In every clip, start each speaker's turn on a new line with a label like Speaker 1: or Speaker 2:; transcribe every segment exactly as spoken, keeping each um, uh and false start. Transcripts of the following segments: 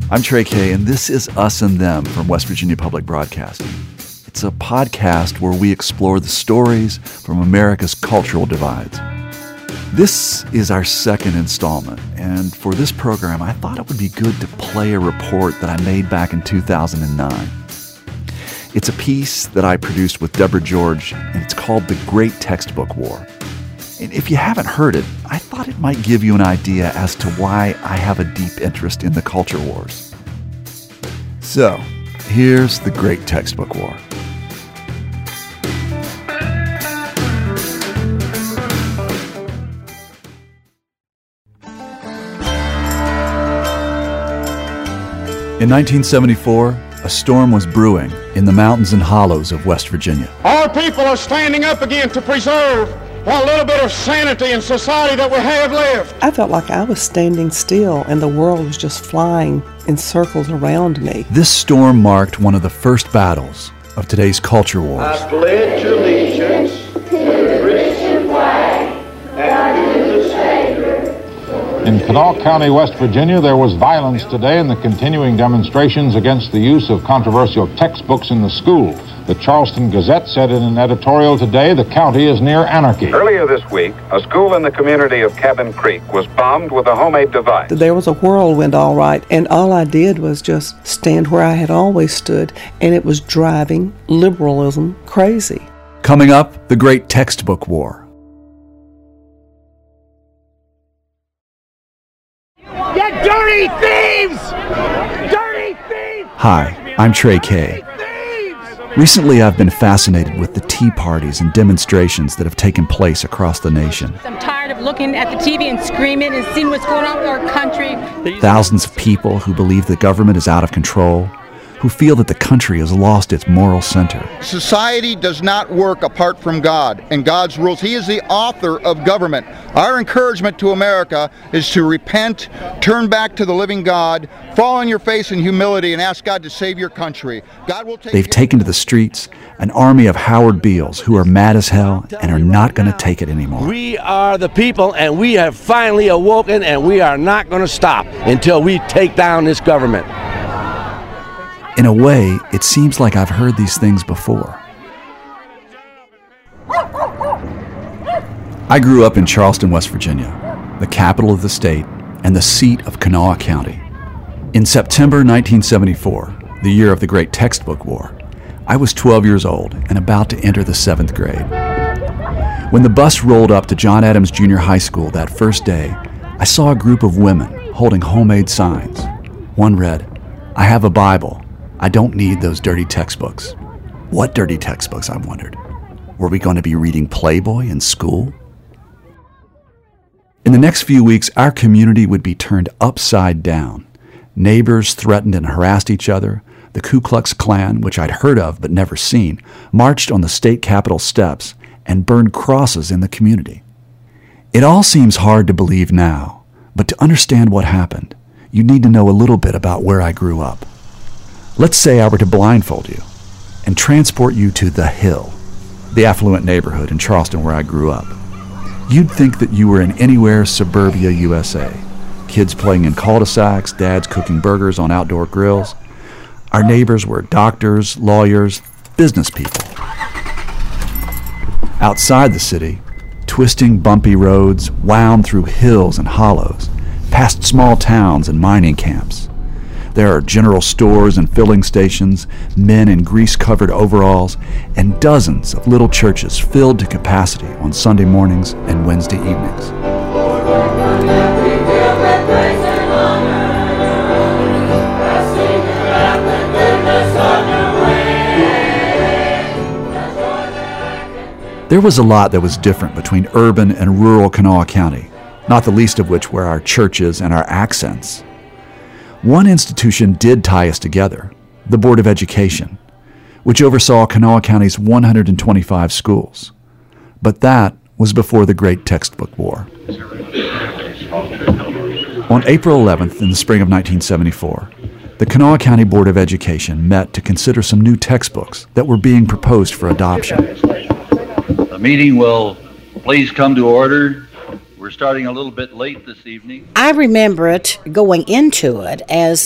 Speaker 1: I'm Trey Kay, and this is Us and Them from West Virginia Public Broadcasting. It's a podcast where we explore the stories from America's cultural divides. This is our second installment, and for this program, I thought it would be good to play a report that I made back in two thousand nine. It's a piece that I produced with Deborah George, and it's called The Great Textbook War. And if you haven't heard it, I thought it might give you an idea as to why I have a deep interest in the culture wars. So, here's The Great Textbook War. In nineteen seventy-four, a storm was brewing in the mountains and hollows of West Virginia.
Speaker 2: Our people are standing up again to preserve what little bit of sanity in society that we have left.
Speaker 3: I felt like I was standing still and the world was just flying in circles around me.
Speaker 1: This storm marked one of the first battles of today's culture wars.
Speaker 4: I pledge allegiance to the Christian flag and to the Savior.
Speaker 5: In Kanawha County, West Virginia, there was violence today in the continuing demonstrations against the use of controversial textbooks in the schools. The Charleston Gazette said in an editorial today, the county is near anarchy.
Speaker 6: Earlier this week, a school in the community of Cabin Creek was bombed with a homemade device.
Speaker 3: There was a whirlwind, all right, and all I did was just stand where I had always stood, and it was driving liberalism crazy.
Speaker 1: Coming up, the Great Textbook War.
Speaker 2: You dirty thieves! Dirty thieves!
Speaker 1: Hi, I'm Trey Kay. Recently, I've been fascinated with the tea parties and demonstrations that have taken place across the nation.
Speaker 7: I'm tired of looking at the T V and screaming and seeing what's going on with our country.
Speaker 1: Thousands of people who believe the government is out of control, who feel that the country has lost its moral center.
Speaker 8: Society does not work apart from God and God's rules. He is the author of government. Our encouragement to America is to repent, turn back to the living God, fall on your face in humility, and ask God to save your country. God will take
Speaker 1: They've taken to the streets an army of Howard Beals who are mad as hell and are not going to take it anymore.
Speaker 9: We are the people, and we have finally awoken, and we are not going to stop until we take down this government.
Speaker 1: In a way, it seems like I've heard these things before. I grew up in Charleston, West Virginia, the capital of the state and the seat of Kanawha County. In September nineteen seventy-four, the year of the Great Textbook War, I was twelve years old and about to enter the seventh grade. When the bus rolled up to John Adams Junior High School that first day, I saw a group of women holding homemade signs. One read, "I have a Bible. I don't need those dirty textbooks." What dirty textbooks, I wondered. Were we going to be reading Playboy in school? In the next few weeks, our community would be turned upside down. Neighbors threatened and harassed each other. The Ku Klux Klan, which I'd heard of but never seen, marched on the state capitol steps and burned crosses in the community. It all seems hard to believe now, but to understand what happened, you need to know a little bit about where I grew up. Let's say I were to blindfold you and transport you to The Hill, the affluent neighborhood in Charleston where I grew up. You'd think that you were in anywhere suburbia U S A. Kids playing in cul-de-sacs, dads cooking burgers on outdoor grills. Our neighbors were doctors, lawyers, business people. Outside the city, twisting, bumpy roads wound through hills and hollows, past small towns and mining camps. There are general stores and filling stations, men in grease-covered overalls, and dozens of little churches filled to capacity on Sunday mornings and Wednesday evenings. There was a lot that was different between urban and rural Kanawha County, not the least of which were our churches and our accents. One institution did tie us together, the Board of Education, which oversaw Kanawha County's one hundred twenty-five schools. But that was before the Great Textbook War. On April eleventh in the spring of nineteen seventy-four, the Kanawha County Board of Education met to consider some new textbooks that were being proposed for adoption.
Speaker 10: The meeting will please come to order. We're starting a little bit late this evening.
Speaker 11: I remember it going into it as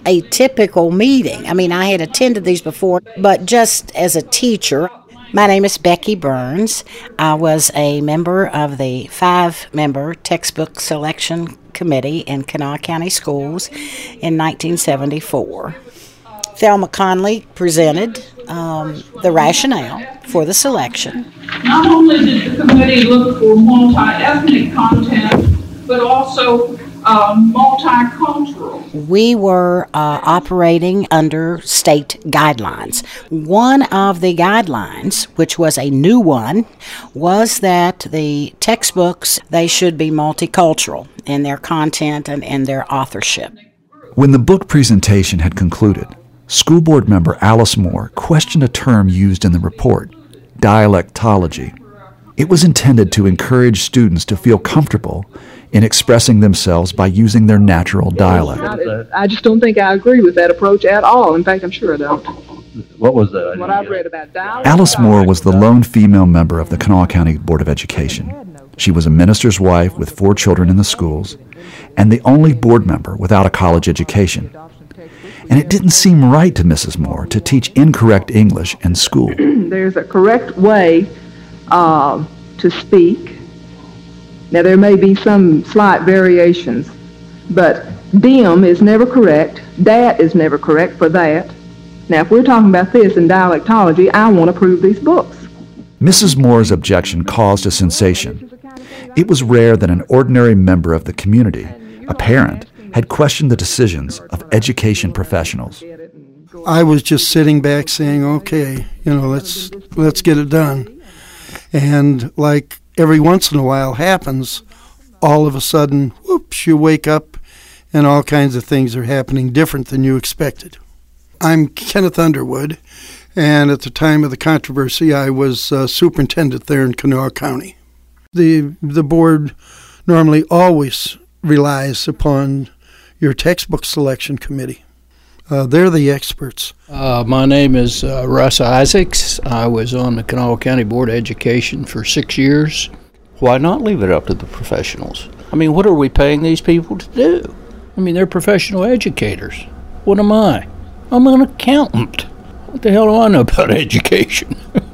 Speaker 11: a typical meeting. I mean, I had attended these before, but just as a teacher. My name is Becky Burns. I was a member of the five-member textbook selection committee in Kanawha County Schools in nineteen seventy-four. Thelma Conley presented um, the rationale for the selection.
Speaker 12: Not only did the committee look for multi-ethnic content, but also uh, multicultural.
Speaker 11: We were uh, operating under state guidelines. One of the guidelines, which was a new one, was that the textbooks, they should be multicultural in their content and in their authorship.
Speaker 1: When the book presentation had concluded, School Board member Alice Moore questioned a term used in the report, dialectology. It was intended to encourage students to feel comfortable in expressing themselves by using their natural dialect.
Speaker 13: I just don't think I agree with that approach at all. In fact, I'm sure I don't.
Speaker 10: What was that?
Speaker 13: What I've read about dialect.
Speaker 1: Alice Moore was the lone female member of the Kanawha County Board of Education. She was a minister's wife with four children in the schools and the only board member without a college education. And it didn't seem right to Missus Moore to teach incorrect English in school.
Speaker 13: There's a correct way uh, to speak. Now, there may be some slight variations, but dim is never correct. Dat is never correct for that. Now, if we're talking about this in dialectology, I want to prove these books.
Speaker 1: Missus Moore's objection caused a sensation. It was rare that an ordinary member of the community, a parent, had questioned the decisions of education professionals.
Speaker 14: I was just sitting back saying, okay, you know, let's let's get it done. And like every once in a while happens, all of a sudden, whoops, you wake up and all kinds of things are happening different than you expected. I'm Kenneth Underwood, and at the time of the controversy, I was uh, superintendent there in Kanawha County. The, the board normally always relies upon your textbook selection committee. Uh, they're the experts.
Speaker 15: Uh, my name is uh, Russ Isaacs. I was on the Kanawha County Board of Education for six years. Why not leave it up to the professionals? I mean, what are we paying these people to do? I mean, they're professional educators. What am I? I'm an accountant. What the hell do I know about education?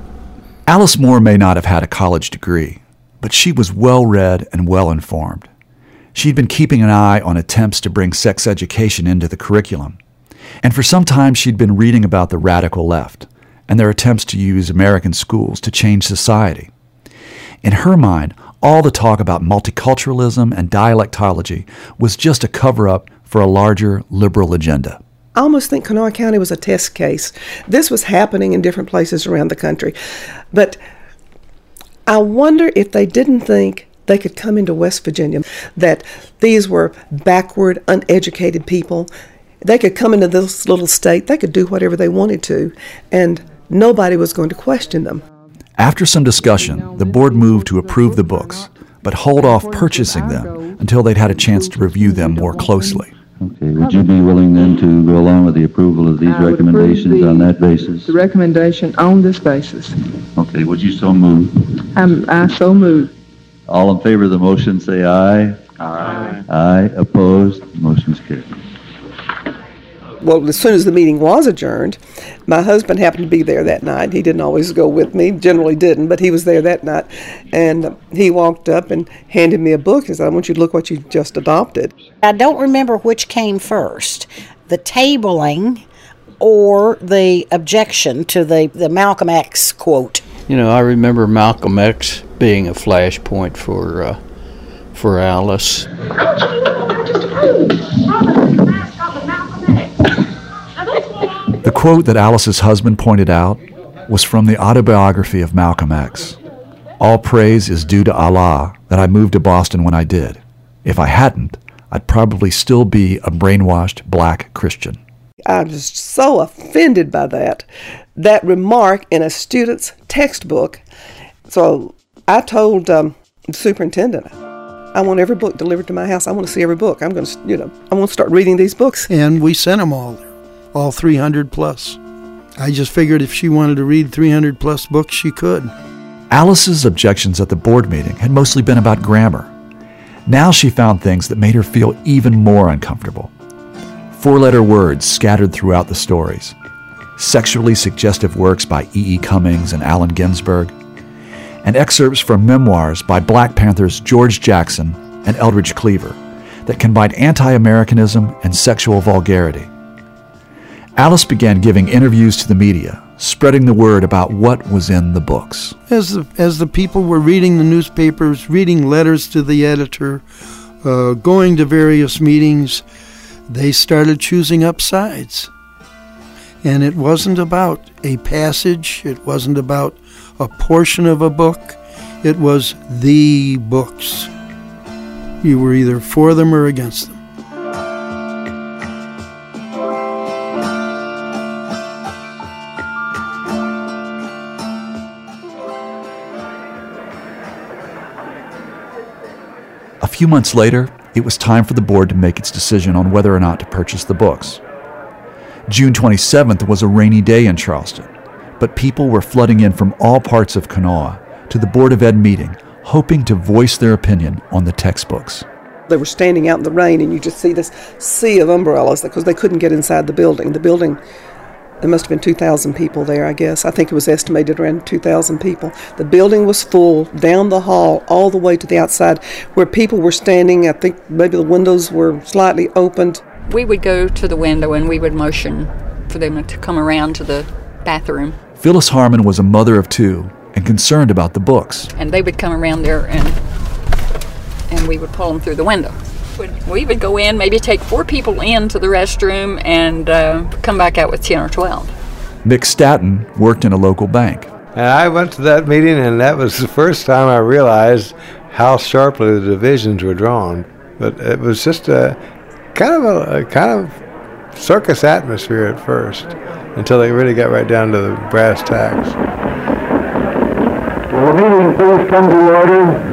Speaker 1: Alice Moore may not have had a college degree, but she was well-read and well-informed. She'd been keeping an eye on attempts to bring sex education into the curriculum. And for some time, she'd been reading about the radical left and their attempts to use American schools to change society. In her mind, all the talk about multiculturalism and dialectology was just a cover-up for a larger liberal agenda.
Speaker 3: I almost think Kanawha County was a test case. This was happening in different places around the country. But I wonder if they didn't think they could come into West Virginia, that these were backward, uneducated people. They could come into this little state, they could do whatever they wanted to, and nobody was going to question them.
Speaker 1: After some discussion, the board moved to approve the books, but hold off purchasing them until they'd had a chance to review them more closely.
Speaker 10: Okay, would you be willing then to go along with the approval of these
Speaker 13: I
Speaker 10: recommendations
Speaker 13: the,
Speaker 10: on that basis?
Speaker 13: The recommendation on this basis.
Speaker 10: Okay, would you so move?
Speaker 13: I'm, I so move.
Speaker 10: All in favor of the motion say aye. Aye. Aye. Opposed? Motion's carried.
Speaker 3: Well, as soon as the meeting was adjourned, my husband happened to be there that night. He didn't always go with me, generally didn't, but he was there that night. And he walked up and handed me a book and said, I want you to look what you just adopted.
Speaker 11: I don't remember which came first, the tabling or the objection to the, the Malcolm X quote.
Speaker 15: You know, I remember Malcolm X being a flashpoint for, uh, for Alice.
Speaker 1: The quote that Alice's husband pointed out was from the autobiography of Malcolm X. All praise is due to Allah that I moved to Boston when I did. If I hadn't, I'd probably still be a brainwashed black Christian.
Speaker 3: I was so offended by that, that remark in a student's textbook. So I told um, the superintendent, I want every book delivered to my house. I want to see every book. I'm going to, you know, I want to start reading these books.
Speaker 14: And we sent them all there, all three hundred plus. I just figured if she wanted to read three hundred plus books, she could.
Speaker 1: Alice's objections at the board meeting had mostly been about grammar. Now she found things that made her feel even more uncomfortable. four-letter words scattered throughout the stories, sexually suggestive works by E E. Cummings and Allen Ginsberg, and excerpts from memoirs by Black Panthers George Jackson and Eldridge Cleaver that combined anti-Americanism and sexual vulgarity. Alice began giving interviews to the media, spreading the word about what was in the books.
Speaker 14: As the, as the people were reading the newspapers, reading letters to the editor, uh, going to various meetings, they started choosing up sides. And it wasn't about a passage, it wasn't about a portion of a book, it was the books. You were either for them or against them.
Speaker 1: A few months later, it was time for the board to make its decision on whether or not to purchase the books. June twenty-seventh was a rainy day in Charleston, but people were flooding in from all parts of Kanawha to the Board of Ed meeting, hoping to voice their opinion on the textbooks.
Speaker 3: They were standing out in the rain, and you just see this sea of umbrellas because they couldn't get inside the building. The building, there must have been two thousand people there, I guess. I think it was estimated around two thousand people. The building was full, down the hall, all the way to the outside, where people were standing. I think maybe the windows were slightly opened.
Speaker 16: We would go to the window and we would motion for them to come around to the bathroom.
Speaker 1: Phyllis Harmon was a mother of two and concerned about the books.
Speaker 16: And they would come around there and and we would pull them through the window. We would go in, maybe take four people into the restroom and uh, come back out with ten or twelve.
Speaker 1: Mick Statton worked in a local bank.
Speaker 17: And I went to that meeting, and that was the first time I realized how sharply the divisions were drawn. But it was just a kind of a, a kind of circus atmosphere at first, until they really got right down to the brass tacks.
Speaker 4: Will the meeting please come to order?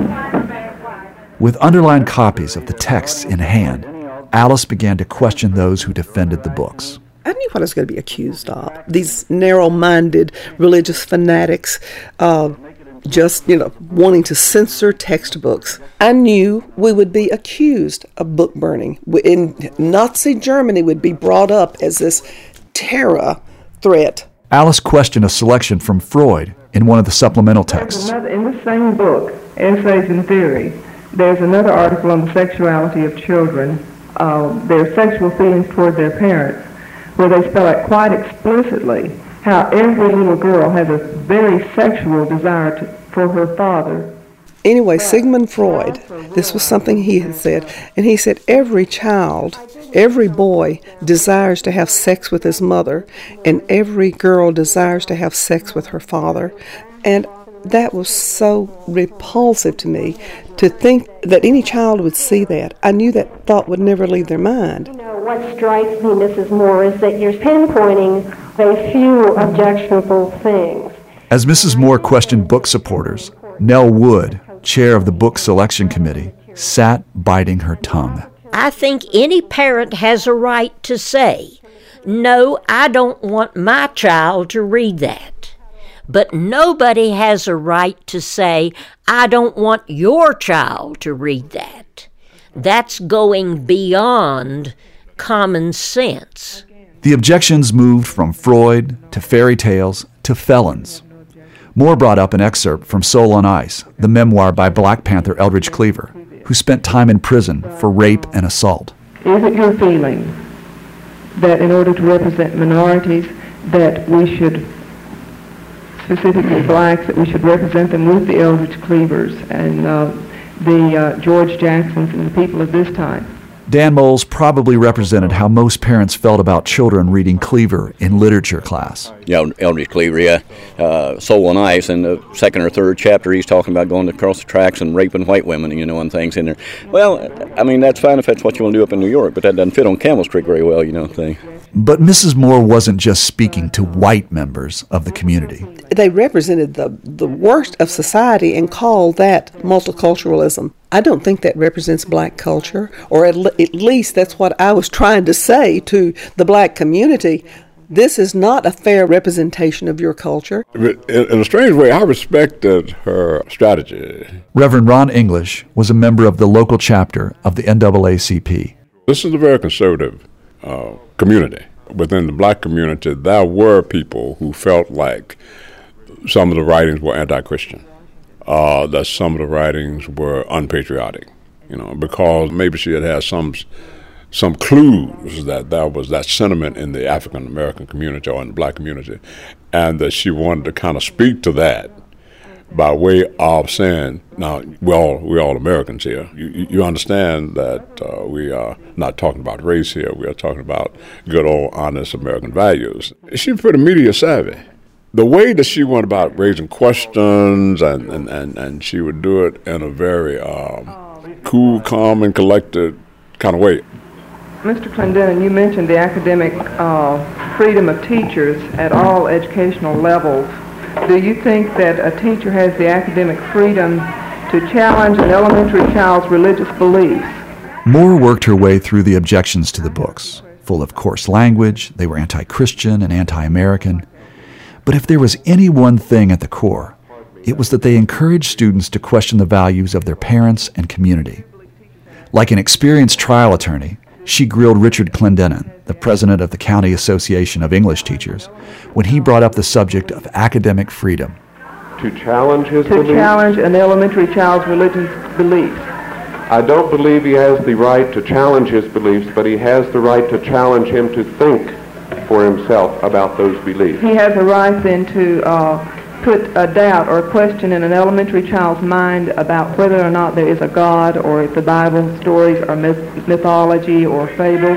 Speaker 1: With underlined copies of the texts in hand, Alice began to question those who defended the books.
Speaker 3: I knew what I was going to be accused of. These narrow-minded religious fanatics, uh, just, you know, wanting to censor textbooks. I knew we would be accused of book burning. In Nazi Germany would be brought up as this terror threat.
Speaker 1: Alice questioned a selection from Freud in one of the supplemental texts.
Speaker 13: In the same book, Essays in Theory, there's another article on the sexuality of children, uh, their sexual feelings toward their parents, where they spell out quite explicitly how every little girl has a very sexual desire to, for her father.
Speaker 3: Anyway, Sigmund Freud, this was something he had said, and he said every child, every boy desires to have sex with his mother, and every girl desires to have sex with her father. And that was so repulsive to me, to think that any child would see that. I knew that thought would never leave their mind.
Speaker 18: You know, what strikes me, Missus Moore, is that you're pinpointing a few objectionable things.
Speaker 1: As Missus Moore questioned book supporters, Nell Wood, chair of the book selection committee, sat biting her tongue.
Speaker 19: I think any parent has a right to say, no, I don't want my child to read that. But nobody has a right to say, I don't want your child to read that. That's going beyond common sense.
Speaker 1: The objections moved from Freud to fairy tales to felons. Moore brought up an excerpt from Soul on Ice, the memoir by Black Panther Eldridge Cleaver, who spent time in prison for rape and assault.
Speaker 13: Is it your feeling that in order to represent minorities, that we should, specifically blacks, that we should represent them with the Eldridge Cleavers and uh, the uh, George Jacksons and the people of this time?
Speaker 1: Dan Moles probably represented how most parents felt about children reading Cleaver in literature class.
Speaker 20: Yeah, Eldridge Cleaver, yeah. Uh, Soul on Ice, in the second or third chapter, he's talking about going across the tracks and raping white women, you know, and things in there. Well, I mean, that's fine if that's what you want to do up in New York, but that doesn't fit on Camel's Creek very well, you know, thing.
Speaker 1: But Missus Moore wasn't just speaking to white members of the community.
Speaker 3: They represented the, the worst of society and called that multiculturalism. I don't think that represents black culture, or at, le- at least that's what I was trying to say to the black community. This is not a fair representation of your culture.
Speaker 21: In a strange way, I respected her strategy.
Speaker 1: Reverend Ron English was a member of the local chapter of the N double A C P.
Speaker 21: This is a very conservative uh, community. Within the black community, there were people who felt like some of the writings were anti-Christian, uh, that some of the writings were unpatriotic, you know, because maybe she had had some some clues that there was that sentiment in the African American community or in the black community, and that she wanted to kind of speak to that by way of saying, now, we're all, we're all Americans here. You, you understand that uh, we are not talking about race here. We are talking about good old, honest American values. She's pretty media savvy. The way that she went about raising questions, and, and, and, and she would do it in a very um, cool, calm, and collected kind of way.
Speaker 13: Mister Clendenin, you mentioned the academic uh, freedom of teachers at all educational levels. Do you think that a teacher has the academic freedom to challenge an elementary child's religious beliefs?
Speaker 1: Moore worked her way through the objections to the books, full of coarse language. They were anti-Christian and anti-American. But if there was any one thing at the core, it was that they encouraged students to question the values of their parents and community. Like an experienced trial attorney, she grilled Richard Clendenin, the president of the County Association of English Teachers, when he brought up the subject of academic freedom.
Speaker 5: To challenge his
Speaker 13: To
Speaker 5: beliefs?
Speaker 13: challenge an elementary child's religious beliefs.
Speaker 5: I don't believe he has the right to challenge his beliefs, but he has the right to challenge him to think for himself about those beliefs.
Speaker 13: He has a right then to uh, put a doubt or a question in an elementary child's mind about whether or not there is a God, or if the Bible stories are myth- mythology or fables.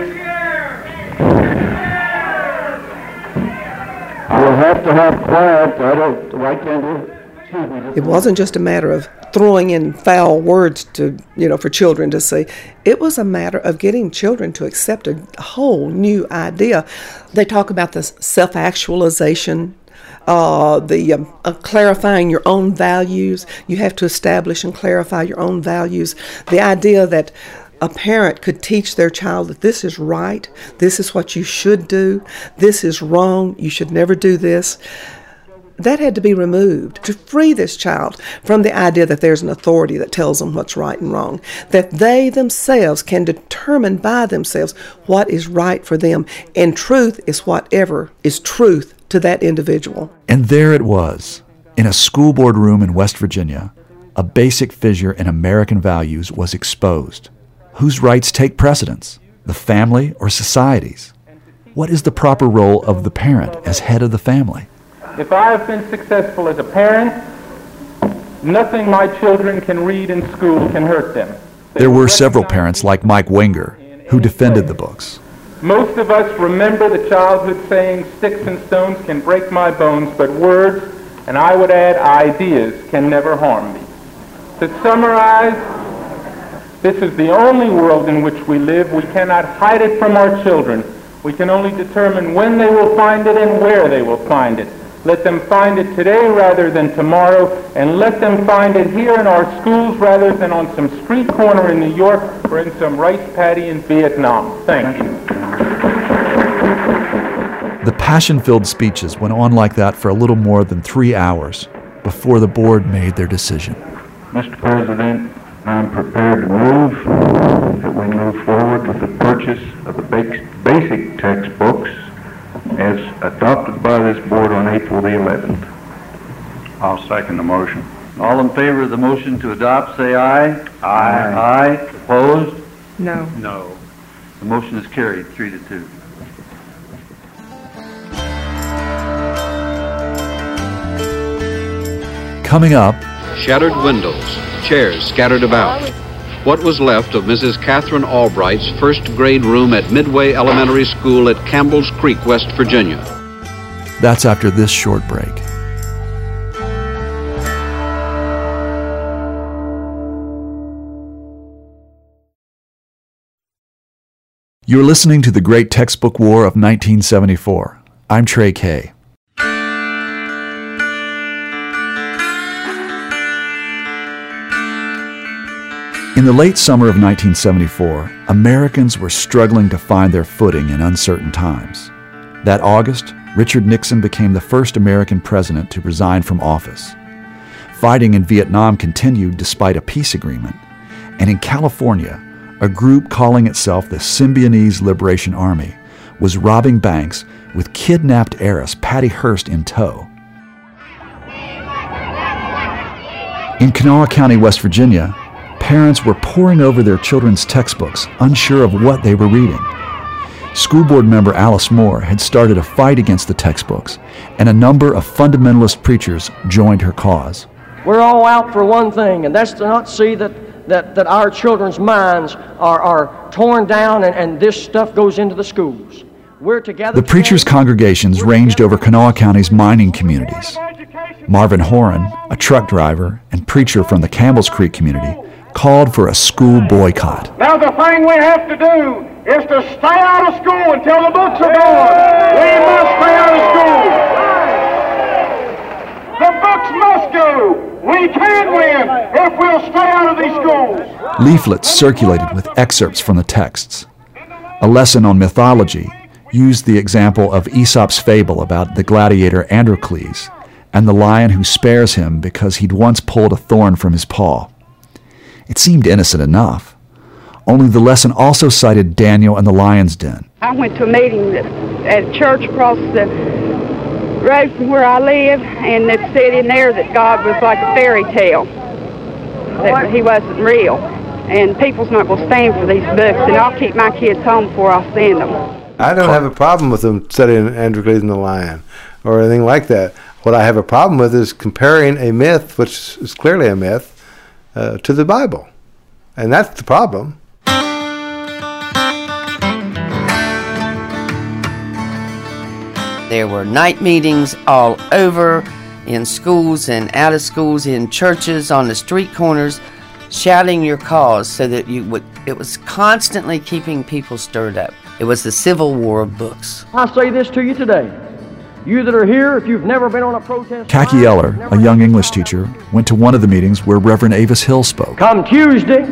Speaker 5: You'll have to have quiet. I don't, why can't you?
Speaker 3: It wasn't just a matter of throwing in foul words to, you know, for children to see. It was a matter of getting children to accept a whole new idea. They talk about this self-actualization, uh, the um, uh, clarifying your own values. You have to establish and clarify your own values. The idea that a parent could teach their child that this is right, this is what you should do, this is wrong, you should never do this. That had to be removed to free this child from the idea that there's an authority that tells them what's right and wrong, that they themselves can determine by themselves what is right for them, and truth is whatever is truth to that individual.
Speaker 1: And there it was, in a school board room in West Virginia, a basic fissure in American values was exposed. Whose rights take precedence, the family or society's? What is the proper role of the parent as head of the family?
Speaker 22: If I have been successful as a parent, nothing my children can read in school can hurt them.
Speaker 1: There were several parents like Mike Wenger who defended the books.
Speaker 22: Most of us remember the childhood saying, sticks and stones can break my bones, but words, and I would add ideas, can never harm me. To summarize, this is the only world in which we live. We cannot hide it from our children. We can only determine when they will find it and where they will find it. Let them find it today rather than tomorrow, and let them find it here in our schools rather than on some street corner in New York or in some rice paddy in Vietnam. Thank you.
Speaker 1: The passion-filled speeches went on like that for a little more than three hours before the board made their decision.
Speaker 5: Mister President, I'm prepared to move that we move forward with the purchase of the basic textbooks as adopted by this board on April the eleventh.
Speaker 10: I'll second the motion. All in favor of the motion to adopt, say aye. Aye. Aye. Opposed?
Speaker 13: No.
Speaker 10: No. The motion is carried, three to two.
Speaker 1: Coming up,
Speaker 23: shattered windows, chairs scattered about. What was left of Missus Catherine Albright's first grade room at Midway Elementary School at Campbell's Creek, West Virginia.
Speaker 1: That's after this short break. You're listening to The Great Textbook War of nineteen seventy-four. I'm Trey Kay. In the late summer of nineteen seventy-four, Americans were struggling to find their footing in uncertain times. That August, Richard Nixon became the first American president to resign from office. Fighting in Vietnam continued despite a peace agreement, and in California, a group calling itself the Symbionese Liberation Army was robbing banks with kidnapped heiress Patty Hearst in tow. In Kanawha County, West Virginia, parents were poring over their children's textbooks, unsure of what they were reading. School board member Alice Moore had started a fight against the textbooks, and a number of fundamentalist preachers joined her cause.
Speaker 2: We're all out for one thing, and that's to not see that, that, that our children's minds are, are torn down and, and this stuff goes into the schools. We're together.
Speaker 1: The preachers' congregations ranged over Kanawha County's mining communities. Marvin Horan, a truck driver and preacher from the Campbell's Creek community, called for a school boycott.
Speaker 22: Now the thing we have to do is to stay out of school until the books are gone. We must stay out of school. The books must go. We can win if we'll stay out of these schools.
Speaker 1: Leaflets circulated with excerpts from the texts. A lesson on mythology used the example of Aesop's fable about the gladiator Androcles and the lion who spares him because he'd once pulled a thorn from his paw. It seemed innocent enough. Only the lesson also cited Daniel and the lion's den.
Speaker 6: I went to a meeting at a church across the road from where I live, and it said in there that God was like a fairy tale, that he wasn't real, and people's not going to stand for these books, and I'll keep my kids home before I send them.
Speaker 17: I don't have a problem with them studying Androcles and the lion or anything like that. What I have a problem with is comparing a myth, which is clearly a myth, uh, to the Bible. And that's the problem.
Speaker 7: There were night meetings all over, in schools and out of schools, in churches, on the street corners, shouting your cause so that you would, it was constantly keeping people stirred up. It was the Civil War of books.
Speaker 2: I say this to you today. You that are here, if you've never been on a protest...
Speaker 1: Kaki Eller, a young English teacher, went to one of the meetings where Reverend Avis Hill spoke.
Speaker 2: Come Tuesday,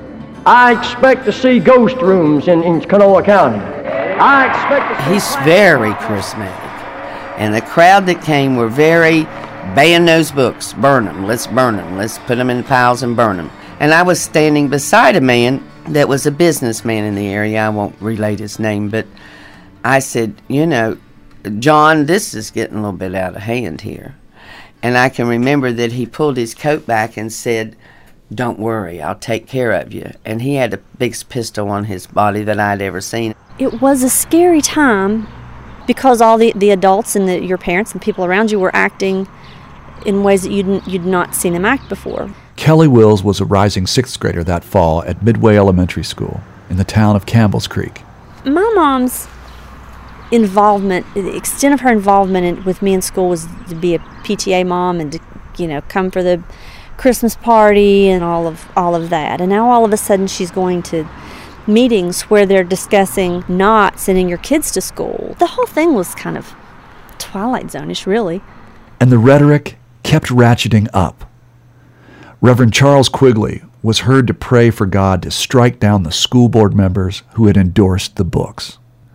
Speaker 2: I expect to see ghost rooms in, in Kanawha County. I expect to see...
Speaker 7: He's very charismatic. And the crowd that came were very, ban those books, burn them, let's burn them, let's put them in piles and burn them. And I was standing beside a man that was a businessman in the area. I won't relate his name, but I said, you know, John, this is getting a little bit out of hand here. And I can remember that he pulled his coat back and said, don't worry, I'll take care of you. And he had the biggest pistol on his body that I'd ever seen.
Speaker 24: It was a scary time because all the, the adults and the, your parents and people around you were acting in ways that you'd, you'd not seen them act before.
Speaker 1: Kelly Wills was a rising sixth grader that fall at Midway Elementary School in the town of Campbell's Creek.
Speaker 24: My mom's involvement, the extent of her involvement in, with me in school was to be a P T A mom and to, you know, come for the Christmas party and all of all of that. And now all of a sudden she's going to meetings where they're discussing not sending your kids to school. The whole thing was kind of Twilight Zone-ish, really.
Speaker 1: And the rhetoric kept ratcheting up. Reverend Charles Quigley was heard to pray for God to strike down the school board members who had endorsed the books.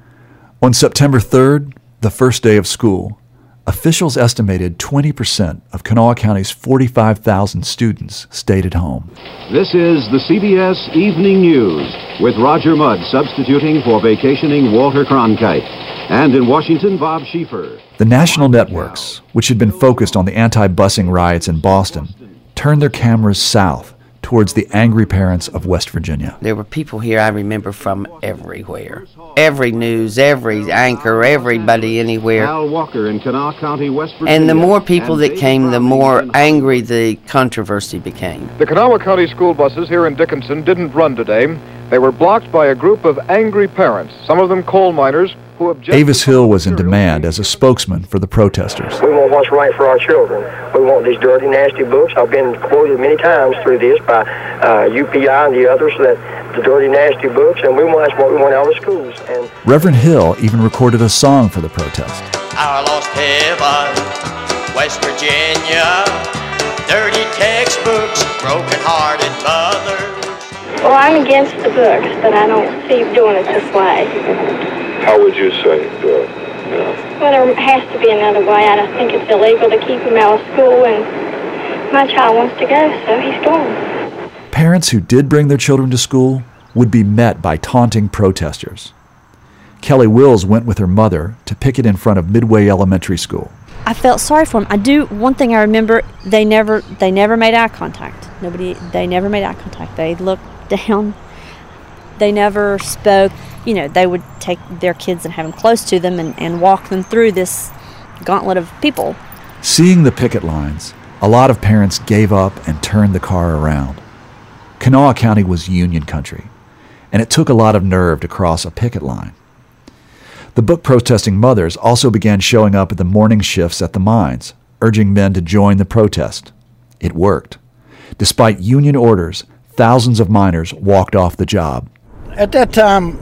Speaker 1: On September third, the first day of school, officials estimated twenty percent of Kanawha County's forty-five thousand students stayed at home.
Speaker 23: This is the C B S Evening News with Roger Mudd substituting for vacationing Walter Cronkite. And in Washington, Bob Schieffer.
Speaker 1: The national networks, which had been focused on the anti-busing riots in Boston, turned their cameras south towards the angry parents of West Virginia.
Speaker 7: There were people here I remember from everywhere. Every news, every anchor, everybody anywhere.
Speaker 23: Al Walker in Kanawha County, West Virginia.
Speaker 7: And the more people that came, the more angry the controversy became.
Speaker 25: The Kanawha County school buses here in Dickinson didn't run today. They were blocked by a group of angry parents, some of them coal miners, who objected.
Speaker 1: Avis Hill was in demand as a spokesman for the protesters.
Speaker 26: We want what's right for our children. We want these dirty, nasty books. I've been quoted many times through this by uh, U P I and the others, that the dirty, nasty books, and we want, that's what we want out of the schools. And
Speaker 1: Reverend Hill even recorded a song for the protest.
Speaker 27: Our lost heaven, West Virginia, dirty textbooks, broken-hearted mothers.
Speaker 18: Well, I'm against the books, but I don't see doing it this way.
Speaker 28: How would you say? Uh, you know?
Speaker 18: Well, there has to be another way. I think it's illegal to keep him out of school, and my child wants to go, so he's going.
Speaker 1: Parents who did bring their children to school would be met by taunting protesters. Kelly Wills went with her mother to picket in front of Midway Elementary School.
Speaker 24: I felt sorry for them. I do. One thing I remember, they never they never made eye contact. Nobody. They never made eye contact. They looked down. They never spoke. You know, they would take their kids and have them close to them and, and walk them through this gauntlet of people.
Speaker 1: Seeing the picket lines, a lot of parents gave up and turned the car around. Kanawha County was Union country, and it took a lot of nerve to cross a picket line. The book-protesting mothers also began showing up at the morning shifts at the mines, urging men to join the protest. It worked. Despite union orders, thousands of miners walked off the job.
Speaker 4: At that time,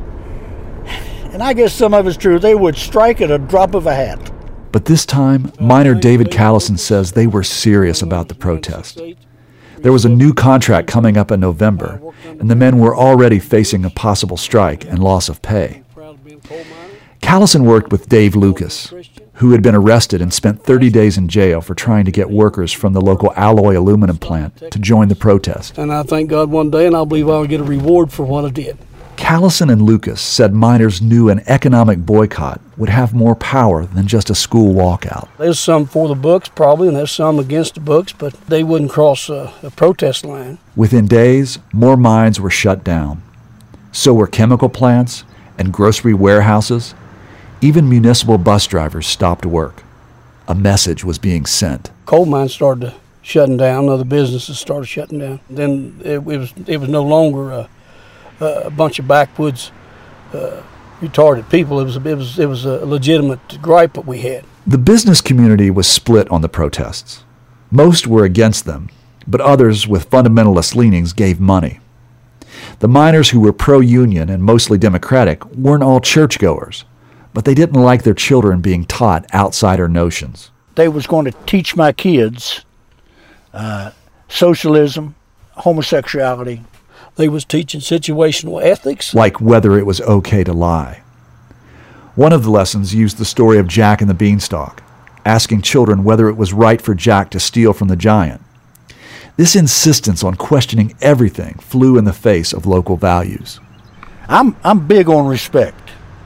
Speaker 4: and I guess some of it's true, they would strike at a drop of a hat.
Speaker 1: But this time, miner David Callison says they were serious about the protest. There was a new contract coming up in November, and the men were already facing a possible strike and loss of pay. Callison worked with Dave Lucas, who had been arrested and spent thirty days in jail for trying to get workers from the local alloy aluminum plant to join the protest.
Speaker 8: And I thank God one day, and I believe I'll get a reward for what I did.
Speaker 1: Callison and Lucas said miners knew an economic boycott would have more power than just a school walkout.
Speaker 8: There's some for the books, probably, and there's some against the books, but they wouldn't cross a, a protest line.
Speaker 1: Within days, more mines were shut down. So were chemical plants and grocery warehouses. Even municipal bus drivers stopped work. A message was being sent.
Speaker 8: Coal mines started shutting down. Other businesses started shutting down. Then it, it was it was no longer a, a bunch of backwoods, uh, retarded people. It was it was it was a legitimate gripe that we had.
Speaker 1: The business community was split on the protests. Most were against them, but others with fundamentalist leanings gave money. The miners who were pro-union and mostly Democratic weren't all churchgoers, but they didn't like their children being taught outsider notions.
Speaker 4: They was going to teach my kids uh, socialism, homosexuality.
Speaker 8: They was teaching situational ethics.
Speaker 1: Like whether it was okay to lie. One of the lessons used the story of Jack and the Beanstalk, asking children whether it was right for Jack to steal from the giant. This insistence on questioning everything flew in the face of local values.
Speaker 4: I'm I'm big on respect.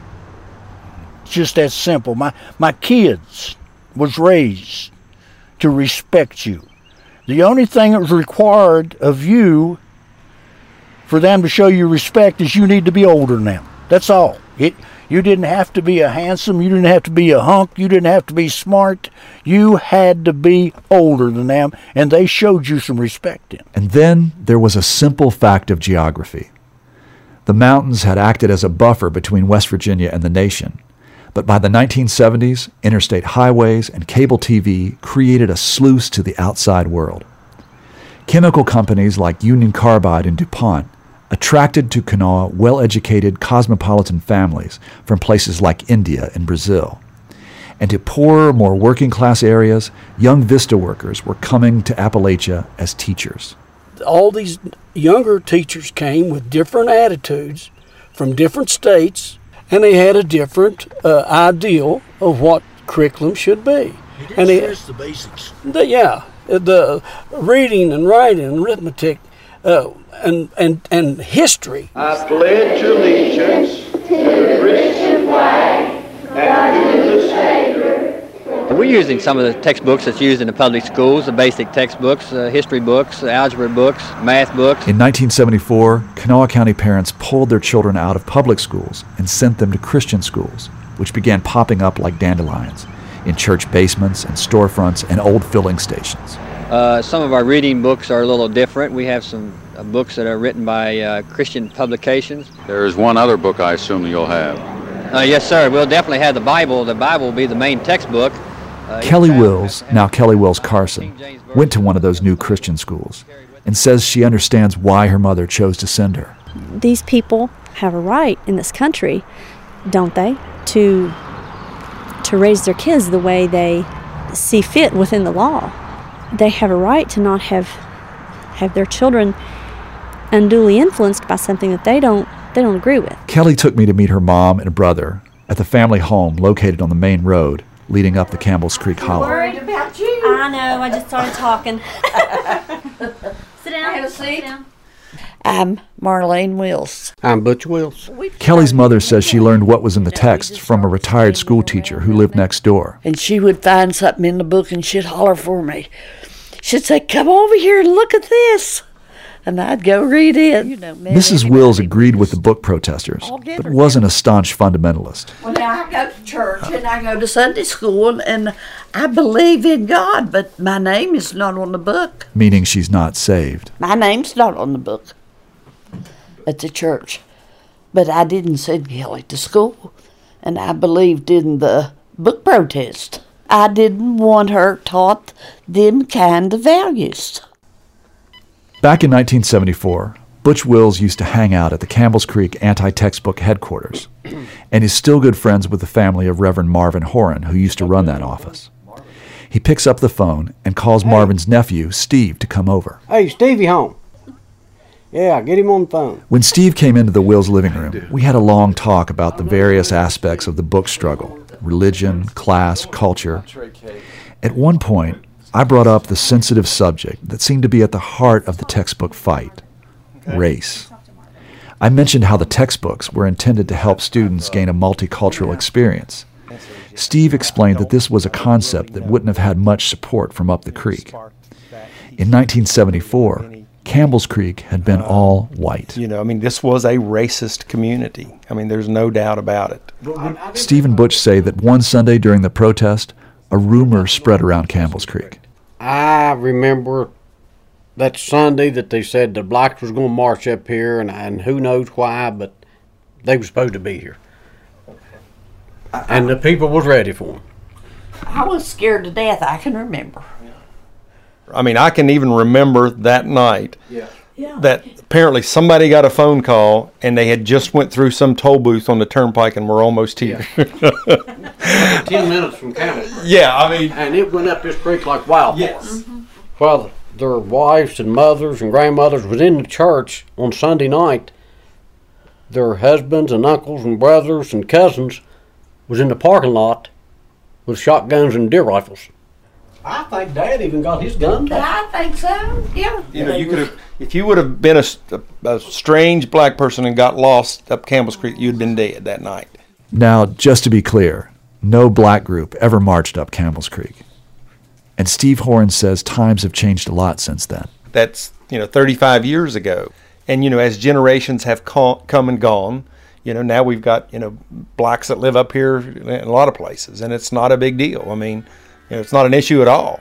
Speaker 4: It's just that simple. My my kids was raised to respect you. The only thing that was required of you for them to show you respect is you need to be older than them. That's all. It, you didn't have to be a handsome, you didn't have to be a hunk, you didn't have to be smart. You had to be older than them, and they showed you some respect in.
Speaker 1: And then there was a simple fact of geography. The mountains had acted as a buffer between West Virginia and the nation. But by the nineteen seventies, interstate highways and cable T V created a sluice to the outside world. Chemical companies like Union Carbide and DuPont attracted to Kanawha well-educated cosmopolitan families from places like India and Brazil. And to poorer, more working-class areas, young Vista workers were coming to Appalachia as teachers.
Speaker 8: All these younger teachers came with different attitudes from different states, and they had a different uh, ideal of what curriculum should be.
Speaker 4: You
Speaker 8: and they,
Speaker 4: stress the basics.
Speaker 8: The, yeah, the reading and writing and arithmetic uh, and, and, and history.
Speaker 27: I pledge allegiance to the Christian flag and to the Savior.
Speaker 9: We're using some of the textbooks that's used in the public schools, the basic textbooks, uh, history books, algebra books, math books.
Speaker 1: In nineteen seventy-four, Kanawha County parents pulled their children out of public schools and sent them to Christian schools, which began popping up like dandelions in church basements and storefronts and old filling stations.
Speaker 9: Uh, some of our reading books are a little different. We have some uh, books that are written by uh, Christian publications.
Speaker 11: There is one other book I assume you'll have.
Speaker 9: Uh, yes, sir. We'll definitely have the Bible. The Bible will be the main textbook. Uh,
Speaker 1: Kelly Wills, now Kelly Wills Carson, went to one of those new Christian schools and says she understands why her mother chose to send her.
Speaker 24: These people have a right in this country, don't they, to to raise their kids the way they see fit within the law. They have a right to not have have their children unduly influenced by something that they don't they don't agree with.
Speaker 1: Kelly took me to meet her mom and brother at the family home located on the main road leading up the Campbell's Creek Hollow.
Speaker 24: Worried about you. I know. I just started talking. Sit down.
Speaker 12: Have a seat.
Speaker 24: Sit down.
Speaker 3: I'm Marlene Wills.
Speaker 12: I'm Butch Wills.
Speaker 1: Kelly's mother says she learned what was in the text from a retired school teacher who lived next door.
Speaker 3: And she would find something in the book and she'd holler for me. She'd say, come over here and look at this. And I'd go read it. You know,
Speaker 1: Missus Wills agreed with the book protesters, but wasn't a staunch fundamentalist.
Speaker 3: Well, now I go to church and I go to Sunday school and I believe in God, but my name is not on the book.
Speaker 1: Meaning she's not saved.
Speaker 3: My name's not on the book at the church. But I didn't send Kelly to school, and I believed in the book protest. I didn't want her taught them kind of values.
Speaker 1: Back in nineteen seventy-four, Butch Wills used to hang out at the Campbell's Creek anti-textbook headquarters, and is still good friends with the family of Reverend Marvin Horan, who used to run that office. He picks up the phone and calls hey. Marvin's nephew, Steve, to come over.
Speaker 12: Hey, Stevie home. Yeah, get him on the phone.
Speaker 1: When Steve came into the Wills living room, we had a long talk about the various aspects of the book struggle, religion, class, culture. At one point, I brought up the sensitive subject that seemed to be at the heart of the textbook fight, race. I mentioned how the textbooks were intended to help students gain a multicultural experience. Steve explained that this was a concept that wouldn't have had much support from up the creek. In nineteen seventy-four, Campbell's Creek had been all white.
Speaker 14: You know, I mean, this was a racist community. I mean, there's no doubt about it.
Speaker 1: Steve and Butch say that one Sunday during the protest, a rumor spread around Campbell's Creek.
Speaker 12: I remember that Sunday that they said the blacks was going to march up here, and, and who knows why, but they were supposed to be here. And the people was ready for them.
Speaker 3: I was scared to death, I can remember.
Speaker 14: I mean, I can even remember that night
Speaker 12: yeah.
Speaker 3: Yeah.
Speaker 14: that apparently somebody got a phone call and they had just went through some toll booth on the turnpike and were almost here.
Speaker 12: Yeah. Ten minutes from Campbell Creek.
Speaker 14: Yeah, I mean.
Speaker 12: And it went up this creek like wildfire.
Speaker 14: Yes.
Speaker 12: Mm-hmm. Well, their wives and mothers and grandmothers was in the church on Sunday night. Their husbands and uncles and brothers and cousins was in the parking lot with shotguns and deer rifles. I think Dad even got his gun back.
Speaker 3: I think so, yeah.
Speaker 14: You know, you could have, if you would have been a, a, a strange black person and got lost up Campbell's Creek, you'd been dead that night.
Speaker 1: Now, just to be clear, no black group ever marched up Campbell's Creek. And Steve Horan says times have changed a lot since then.
Speaker 14: That's, you know, thirty-five years ago. And, you know, as generations have co- come and gone, you know, now we've got, you know, blacks that live up here in a lot of places, and it's not a big deal. I mean, you know, it's not an issue at all.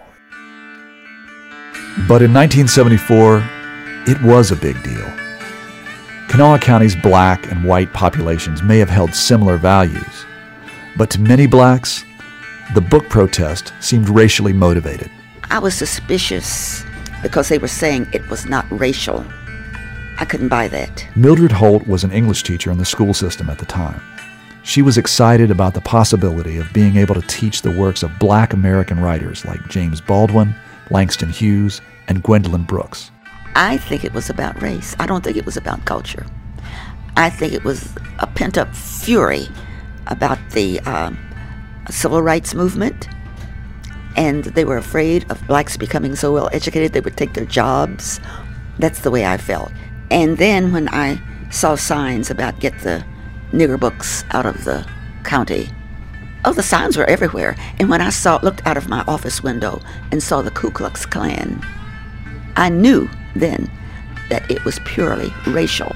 Speaker 1: But in nineteen seventy-four, it was a big deal. Kanawha County's black and white populations may have held similar values, but to many blacks, the book protest seemed racially motivated.
Speaker 15: I was suspicious because they were saying it was not racial. I couldn't buy that.
Speaker 1: Mildred Holt was an English teacher in the school system at the time. She was excited about the possibility of being able to teach the works of black American writers like James Baldwin, Langston Hughes, and Gwendolyn Brooks.
Speaker 15: I think it was about race. I don't think it was about culture. I think it was a pent-up fury about the uh, civil rights movement, and they were afraid of blacks becoming so well educated they would take their jobs. That's the way I felt. And then when I saw signs about get the nigger books out of the county, oh, the signs were everywhere. And when I saw, looked out of my office window and saw the Ku Klux Klan, I knew then that it was purely racial.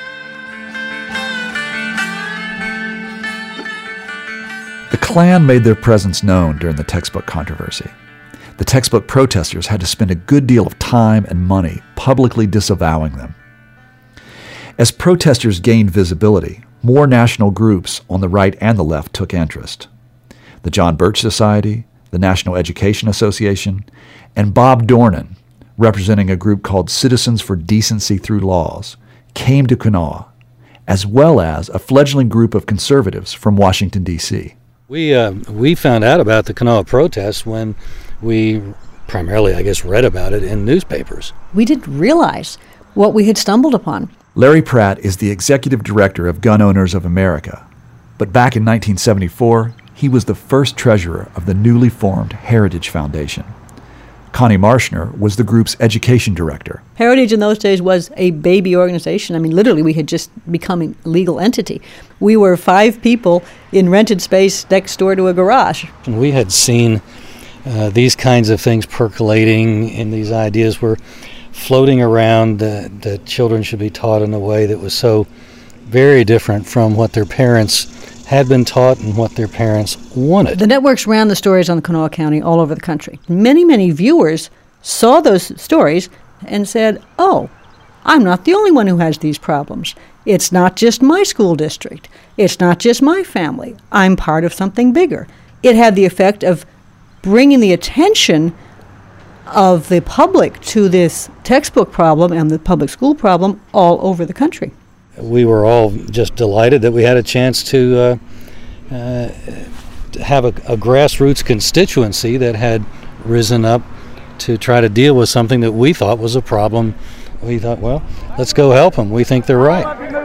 Speaker 1: The Klan made their presence known during the textbook controversy. The textbook protesters had to spend a good deal of time and money publicly disavowing them. As protesters gained visibility, more national groups on the right and the left took interest. The John Birch Society, the National Education Association, and Bob Dornan, representing a group called Citizens for Decency Through Laws, came to Kanawha, as well as a fledgling group of conservatives from Washington, D C
Speaker 16: We uh, we found out about the Kanawha protests when we primarily, I guess, read about it in newspapers.
Speaker 19: We didn't realize what we had stumbled upon.
Speaker 1: Larry Pratt is the executive director of Gun Owners of America, but back in nineteen seventy-four, he was the first treasurer of the newly formed Heritage Foundation. Connie Marshner was the group's education director.
Speaker 19: Heritage in those days was a baby organization. I mean, literally, we had just become a legal entity. We were five people in rented space next door to a garage.
Speaker 16: And we had seen uh, these kinds of things percolating, and these ideas were floating around that, that children should be taught in a way that was so very different from what their parents had been taught and what their parents wanted.
Speaker 19: The networks ran the stories on Kanawha County all over the country. Many, many viewers saw those stories and said, oh, I'm not the only one who has these problems. It's not just my school district. It's not just my family. I'm part of something bigger. It had the effect of bringing the attention of the public to this textbook problem and the public school problem all over the country.
Speaker 16: We were all just delighted that we had a chance to uh, uh, have a, a grassroots constituency that had risen up to try to deal with something that we thought was a problem. We thought, well, let's go help them. We think they're right.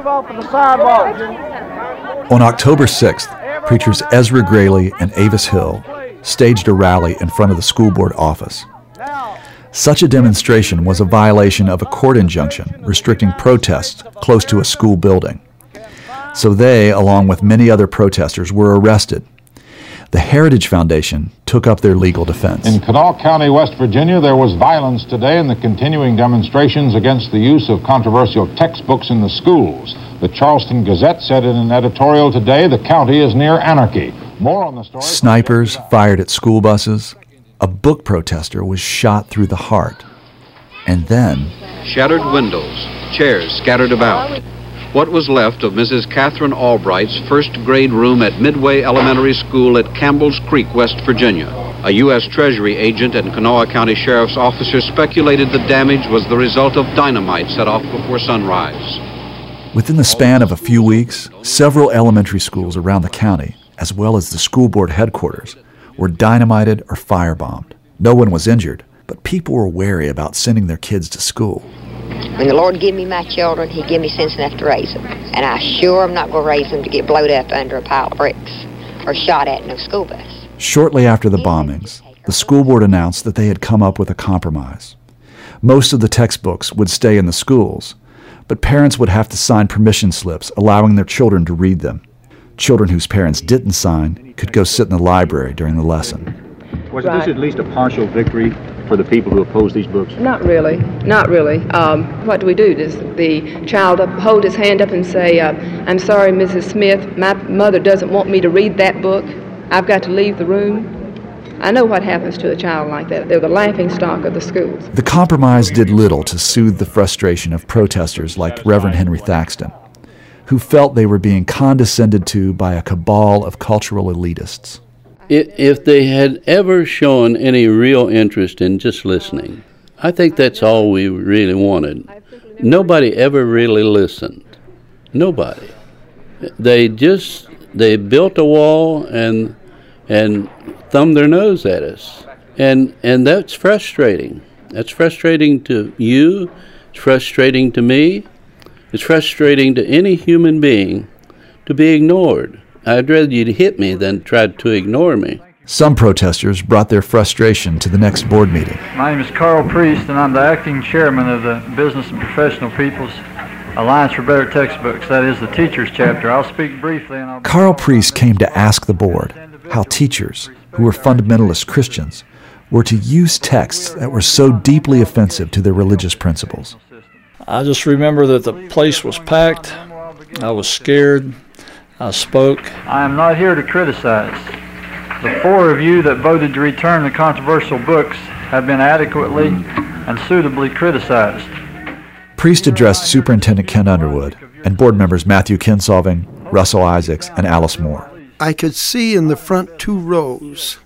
Speaker 1: On October sixth, preachers Ezra Grayley and Avis Hill staged a rally in front of the school board office. Such a demonstration was a violation of a court injunction restricting protests close to a school building. So they, along with many other protesters, were arrested. The Heritage Foundation took up their legal defense.
Speaker 5: In Kanawha County, West Virginia, there was violence today in the continuing demonstrations against the use of controversial textbooks in the schools. The Charleston Gazette said in an editorial today, the county is near anarchy. More on the story.
Speaker 1: Snipers fired at school buses. A book protester was shot through the heart. And then...
Speaker 23: Shattered windows, chairs scattered about. What was left of Missus Catherine Albright's first grade room at Midway Elementary School at Campbell's Creek, West Virginia. A U S Treasury agent and Kanawha County Sheriff's officer speculated the damage was the result of dynamite set off before sunrise.
Speaker 1: Within the span of a few weeks, several elementary schools around the county, as well as the school board headquarters, were dynamited or firebombed. No one was injured, but people were wary about sending their kids to school.
Speaker 6: When the Lord give me my children, he give me sense enough to raise them. And I sure am not going to raise them to get blowed up under a pile of bricks or shot at in a school bus.
Speaker 1: Shortly after the bombings, the school board announced that they had come up with a compromise. Most of the textbooks would stay in the schools, but parents would have to sign permission slips allowing their children to read them. Children whose parents didn't sign could go sit in the library during the lesson.
Speaker 10: Was right. this at least a partial victory for the people who oppose these books?
Speaker 13: Not really, not really. Um, what do we do? Does the child up, hold his hand up and say, uh, I'm sorry, Missus Smith, my mother doesn't want me to read that book. I've got to leave the room. I know what happens to a child like that. They're the laughingstock of the schools.
Speaker 1: The compromise did little to soothe the frustration of protesters like Reverend Henry Thaxton, who felt they were being condescended to by a cabal of cultural elitists.
Speaker 17: If they had ever shown any real interest in just listening, I think that's all we really wanted. Nobody ever really listened. Nobody. They just, they built a wall and and thumbed their nose at us. And and that's frustrating. That's frustrating to you. It's frustrating to me. It's frustrating to any human being to be ignored. I'd rather you'd hit me than try to ignore me.
Speaker 1: Some protesters brought their frustration to the next board meeting.
Speaker 20: My name is Carl Priest, and I'm the acting chairman of the Business and Professional People's Alliance for Better Textbooks. That is the teachers chapter. I'll speak briefly. And I'll
Speaker 1: Carl Priest came to ask the board how teachers, who were fundamentalist Christians, were to use texts that were so deeply offensive to their religious principles.
Speaker 21: I just remember that the place was packed. I was scared. I spoke.
Speaker 20: I am not here to criticize. The four of you that voted to return the controversial books have been adequately and suitably criticized.
Speaker 1: Priest addressed Superintendent Ken Underwood and board members Matthew Kinsolving, Russell Isaacs, and Alice Moore.
Speaker 22: I could see in the front two rows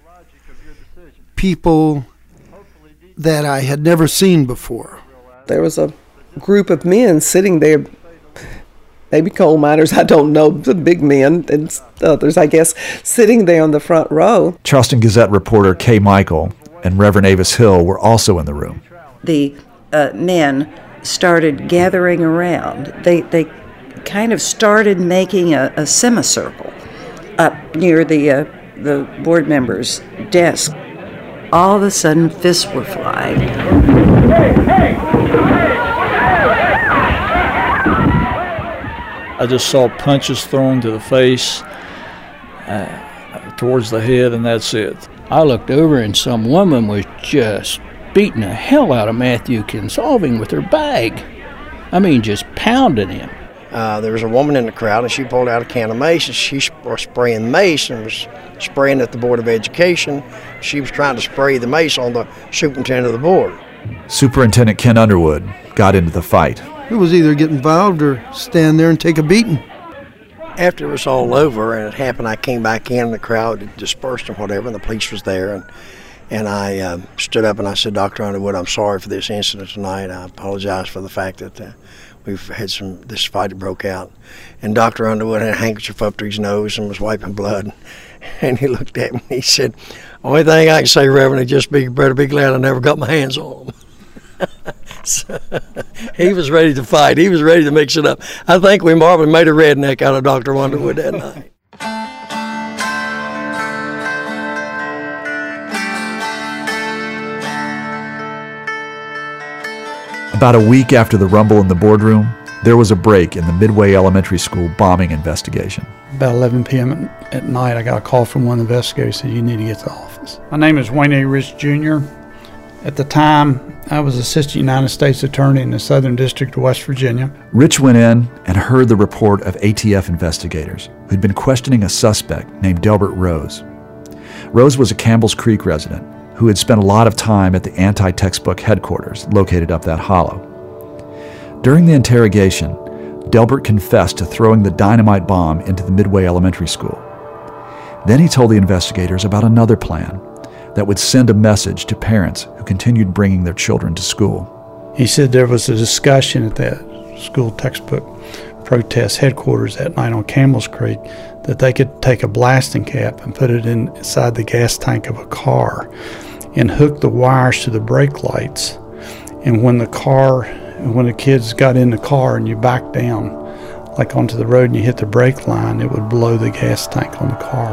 Speaker 22: people that I had never seen before.
Speaker 29: There was a group of men sitting there, maybe coal miners, I don't know, the big men and others, I guess, sitting there on the front row.
Speaker 1: Charleston Gazette reporter Kay Michael and Reverend Avis Hill were also in the room.
Speaker 30: The uh, men started gathering around. They they kind of started making a, a semicircle up near the uh, the board members' desk. all of a sudden fists were flying.
Speaker 21: I just saw punches thrown to the face, uh, towards the head, and that's it.
Speaker 2: I looked over and some woman was just beating the hell out of Matthew Kinsolving with her bag. I mean, just pounding him.
Speaker 4: Uh, there was a woman in the crowd, and she pulled out a can of mace, and she was spraying mace and was spraying at the Board of Education. She was trying to spray the mace on the superintendent of the board.
Speaker 1: Superintendent Ken Underwood got into the fight.
Speaker 22: It was either get involved or stand there and take a beating.
Speaker 4: After it was all over and it happened, I came back in, and the crowd had dispersed and whatever, and the police was there, and and I uh, stood up and I said, Doctor Underwood, I'm sorry for this incident tonight. I apologize for the fact that uh, we've had some, this fight that broke out. And Doctor Underwood had a handkerchief up to his nose and was wiping blood. And he looked at me and he said, only thing I can say, Reverend, is just be, better be glad I never got my hands on them. So, he was ready to fight. He was ready to mix it up. I think we Marvin made a redneck out of Doctor Underwood that night.
Speaker 1: About a week after the rumble in the boardroom, there was a break in the Midway Elementary School bombing investigation.
Speaker 7: About eleven p.m. at night, I got a call from one of the investigators who said, you need to get to the office. My name is Wayne A. Rich Junior At the time, I was Assistant United States Attorney in the Southern District of West Virginia.
Speaker 1: Rich went in and heard the report of A T F investigators who'd been questioning a suspect named Delbert Rose. Rose was a Campbell's Creek resident who had spent a lot of time at the anti-textbook headquarters located up that hollow. During the interrogation, Delbert confessed to throwing the dynamite bomb into the Midway Elementary School. Then he told the investigators about another plan that would send a message to parents who continued bringing their children to school.
Speaker 7: He said there was a discussion at that school textbook protest headquarters that night on Campbell's Creek that they could take a blasting cap and put it inside the gas tank of a car and hook the wires to the brake lights. And when the car, when the kids got in the car and you backed down, like onto the road and you hit the brake line, it would blow the gas tank on the car.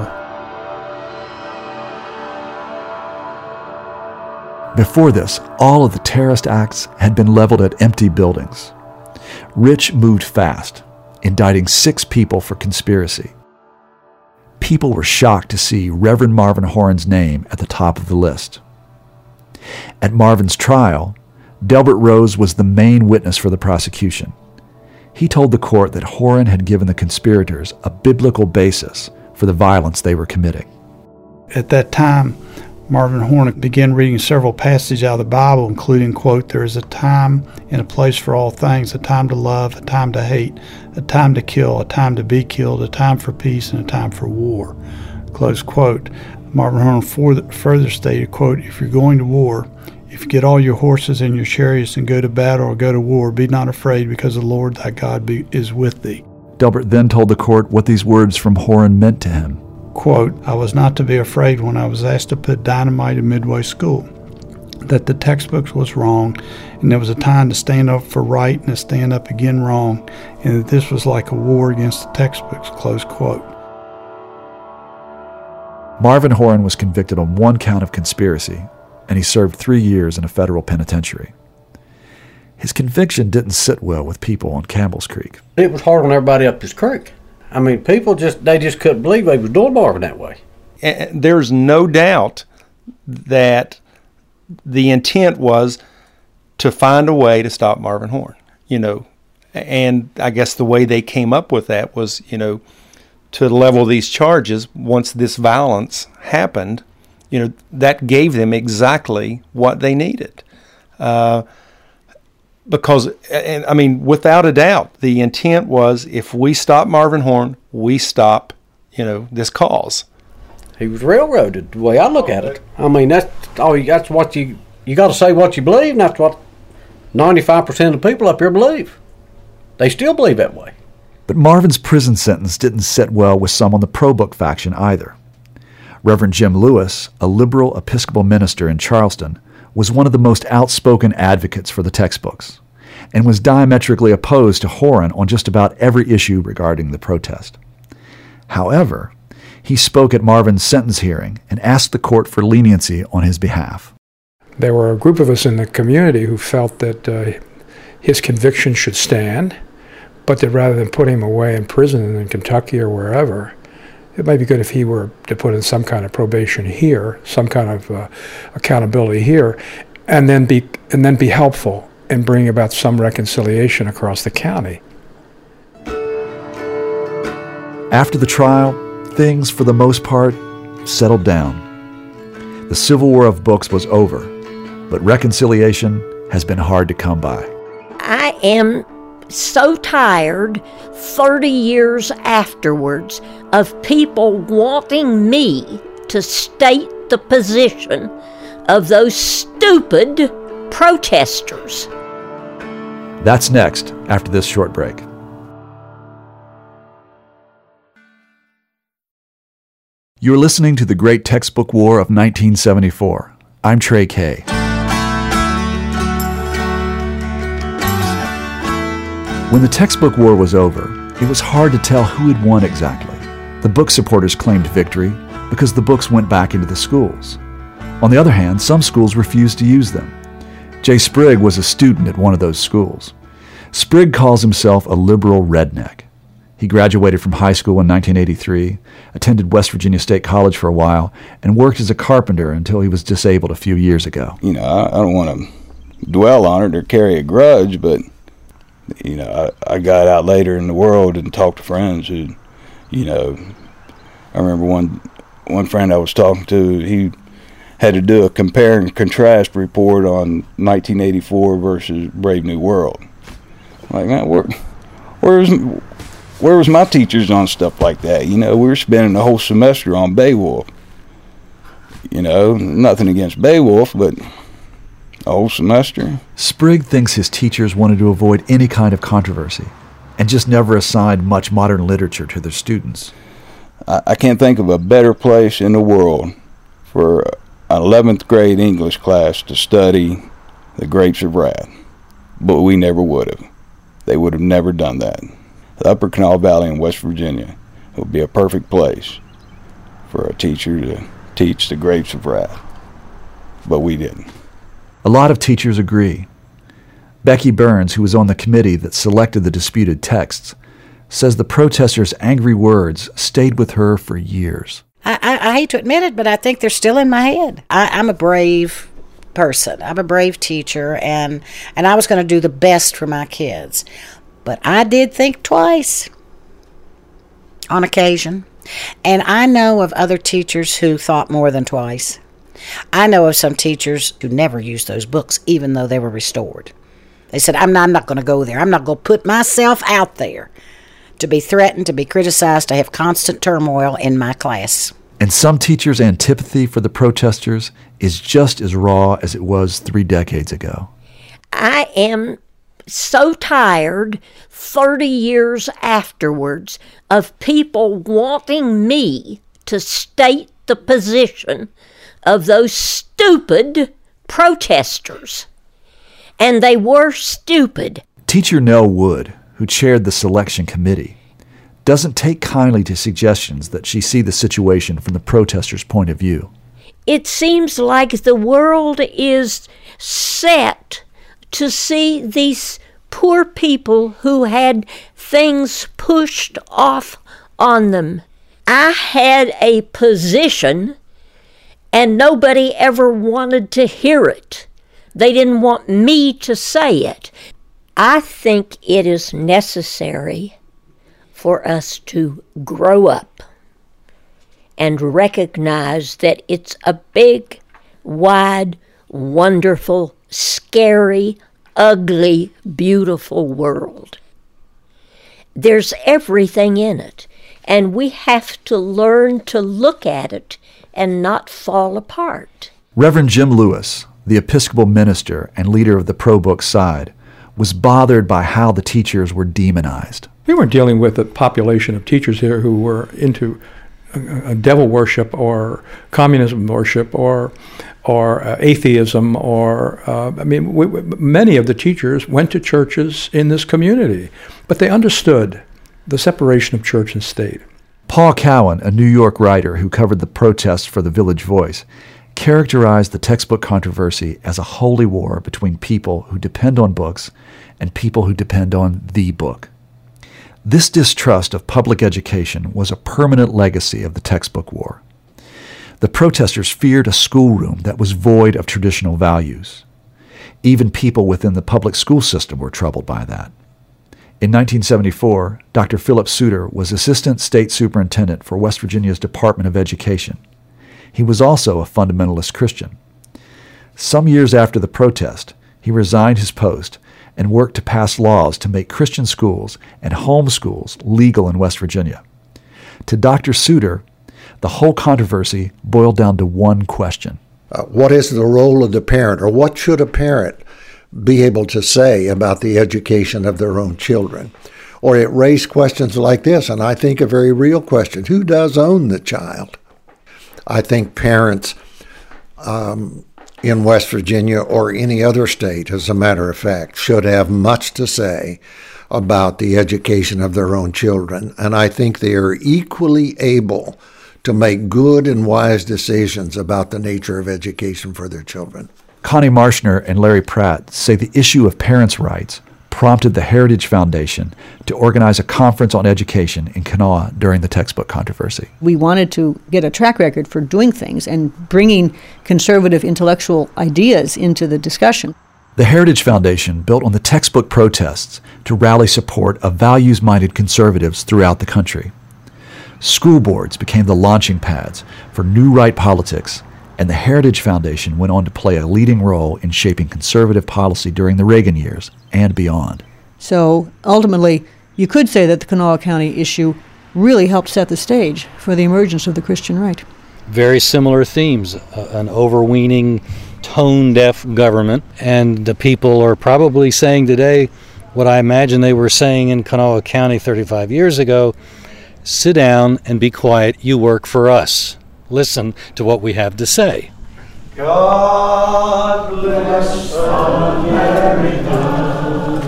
Speaker 1: Before this, all of the terrorist acts had been leveled at empty buildings. Rich moved fast, indicting six people for conspiracy. People were shocked to see Reverend Marvin Horan's name at the top of the list. At Marvin's trial, Delbert Rose was the main witness for the prosecution. He told the court that Horan had given the conspirators a biblical basis for the violence they were committing.
Speaker 7: At that time, Marvin Horan began reading several passages out of the Bible, including, quote, there is a time and a place for all things, a time to love, a time to hate, a time to kill, a time to be killed, a time for peace, and a time for war, close quote. Marvin Horan further stated, quote, if you're going to war, if you get all your horses and your chariots and go to battle or go to war, be not afraid, because the Lord thy God be, is with thee.
Speaker 1: Delbert then told the court what these words from Horan meant to him.
Speaker 7: Quote, I was not to be afraid when I was asked to put dynamite in Midway School, that the textbooks was wrong, and there was a time to stand up for right and to stand up again wrong, and that this was like a war against the textbooks, close quote.
Speaker 1: Marvin Horan was convicted on one count of conspiracy, and he served three years in a federal penitentiary. His conviction didn't sit well with people on Campbell's Creek.
Speaker 12: It was hard on everybody up this creek. I mean, people just, they just couldn't believe they was doing Marvin that way.
Speaker 14: And there's no doubt that the intent was to find a way to stop Marvin Horan, you know. And I guess the way they came up with that was, you know, to level these charges once this violence happened, you know, that gave them exactly what they needed. Uh, because, and I mean, without a doubt, the intent was if we stop Marvin Horan, we stop, you know, this cause.
Speaker 12: He was railroaded, the way I look at it. I mean, that's all. You, that's what you, you got to say what you believe, and that's what ninety-five percent of the people up here believe. They still believe that way.
Speaker 1: But Marvin's prison sentence didn't sit well with some on the pro-book faction either. Reverend Jim Lewis, a liberal Episcopal minister in Charleston, was one of the most outspoken advocates for the textbooks, and was diametrically opposed to Horan on just about every issue regarding the protest. However, He spoke at Marvin's sentence hearing and asked the court for leniency on his behalf.
Speaker 3: There were a group of us in the community who felt that uh, his conviction should stand, but that rather than put him away in prison in Kentucky or wherever, it might be good if he were to put in some kind of probation here, some kind of uh, accountability here, and then be and then be helpful in bringing about some reconciliation across the county.
Speaker 1: After the trial, things, for the most part, settled down. The Civil War of books was over, but reconciliation has been hard to come by.
Speaker 8: I am so tired thirty years afterwards of people wanting me to state the position of those stupid protesters.
Speaker 1: That's next after this short break. You're listening to The Great Textbook War of nineteen seventy-four. I'm Trey Kay. When the textbook war was over, it was hard to tell who had won exactly. The book supporters claimed victory because the books went back into the schools. On the other hand, some schools refused to use them. Jay Sprigg was a student at one of those schools. Sprigg calls himself a liberal redneck. He graduated from high school in nineteen eighty-three, attended West Virginia State College for a while, and worked as a carpenter until he was disabled a few years ago.
Speaker 9: You know, I, I don't want to dwell on it or carry a grudge, but, you know, I, I got out later in the world and talked to friends who, you know, I remember one one friend I was talking to, he had to do a compare and contrast report on nineteen eighty-four versus Brave New World. Like, man, where, where's... Where was my teachers on stuff like that? You know, we were spending the whole semester on Beowulf. You know, nothing against Beowulf, but a whole semester.
Speaker 1: Sprigg thinks his teachers wanted to avoid any kind of controversy and just never assigned much modern literature to their students.
Speaker 9: I, I can't think of a better place in the world for an eleventh grade English class to study The Grapes of Wrath. But we never would have. They would have never done that. The Upper Kanawha Valley in West Virginia would be a perfect place for a teacher to teach The Grapes of Wrath. But we didn't.
Speaker 1: A lot of teachers agree. Becky Burns, who was on the committee that selected the disputed texts, says the protesters' angry words stayed with her for years.
Speaker 11: I, I, I hate to admit it, but I think they're still in my head. I, I'm a brave person. I'm a brave teacher, and, and I was going to do the best for my kids. But I did think twice on occasion. And I know of other teachers who thought more than twice. I know of some teachers who never used those books, even though they were restored. They said, I'm not, I'm not going to go there. I'm not going to put myself out there to be threatened, to be criticized, to have constant turmoil in my class.
Speaker 1: And some teachers' antipathy for the protesters is just as raw as it was three decades ago.
Speaker 8: I am so tired thirty years afterwards of people wanting me to state the position of those stupid protesters. And they were stupid.
Speaker 1: Teacher Nell Wood, who chaired the selection committee, doesn't take kindly to suggestions that she see the situation from the protesters' point of view.
Speaker 8: It seems like the world is set to see these poor people who had things pushed off on them. I had a position, and nobody ever wanted to hear it. They didn't want me to say it. I think it is necessary for us to grow up and recognize that it's a big, wide, wonderful, scary, ugly, beautiful world. There's everything in it, and we have to learn to look at it and not fall apart.
Speaker 1: Reverend Jim Lewis, the Episcopal minister and leader of the pro-book side, was bothered by how the teachers were demonized.
Speaker 3: We weren't dealing with a population of teachers here who were into uh, devil worship or communism worship or or uh, atheism or, uh, I mean, we, we, many of the teachers went to churches in this community, but they understood the separation of church and state.
Speaker 1: Paul Cowan, a New York writer who covered the protests for the Village Voice, characterized the textbook controversy as a holy war between people who depend on books and people who depend on the book. This distrust of public education was a permanent legacy of the textbook war. The protesters feared a schoolroom that was void of traditional values. Even people within the public school system were troubled by that. In nineteen seventy-four, Doctor Philip Suter was Assistant State Superintendent for West Virginia's Department of Education. He was also a fundamentalist Christian. Some years after the protest, he resigned his post and worked to pass laws to make Christian schools and home schools legal in West Virginia. To Doctor Suter, the whole controversy boiled down to one question.
Speaker 5: Uh, what is the role of the parent, or what should a parent be able to say about the education of their own children? Or it raised questions like this, and I think a very real question. Who does own the child? I think parents um, in West Virginia or any other state, as a matter of fact, should have much to say about the education of their own children. And I think they are equally able to make good and wise decisions about the nature of education for their children.
Speaker 1: Connie Marshner and Larry Pratt say the issue of parents' rights prompted the Heritage Foundation to organize a conference on education in Kanawha during the textbook controversy.
Speaker 15: We wanted to get a track record for doing things and bringing conservative intellectual ideas into the discussion.
Speaker 1: The Heritage Foundation built on the textbook protests to rally support of values-minded conservatives throughout the country. School boards became the launching pads for new right politics, and the Heritage Foundation went on to play a leading role in shaping conservative policy during the Reagan years and beyond.
Speaker 15: So ultimately, you could say that the Kanawha County issue really helped set the stage for the emergence of the Christian right.
Speaker 16: Very similar themes, uh, an overweening, tone-deaf government, and the people are probably saying today what I imagine they were saying in Kanawha County thirty-five years ago: sit down and be quiet, you work for us. Listen to what we have to say.
Speaker 18: God bless America,